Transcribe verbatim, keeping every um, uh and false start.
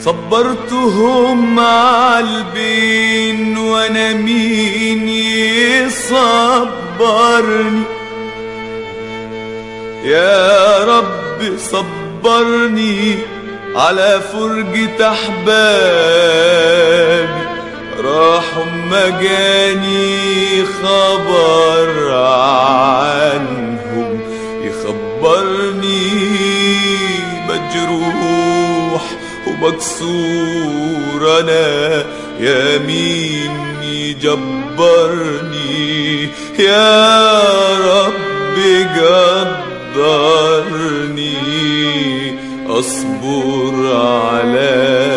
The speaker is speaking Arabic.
صبرتهم عالبين وانا مين يصبرني؟ يا رب صبرني على فرقة أحبابي، راحوا ما جاني خبر عنهم يخبرني، مجروح ومكسور أنا، يا مين يجبرني؟ يا رب قدرني أصبر على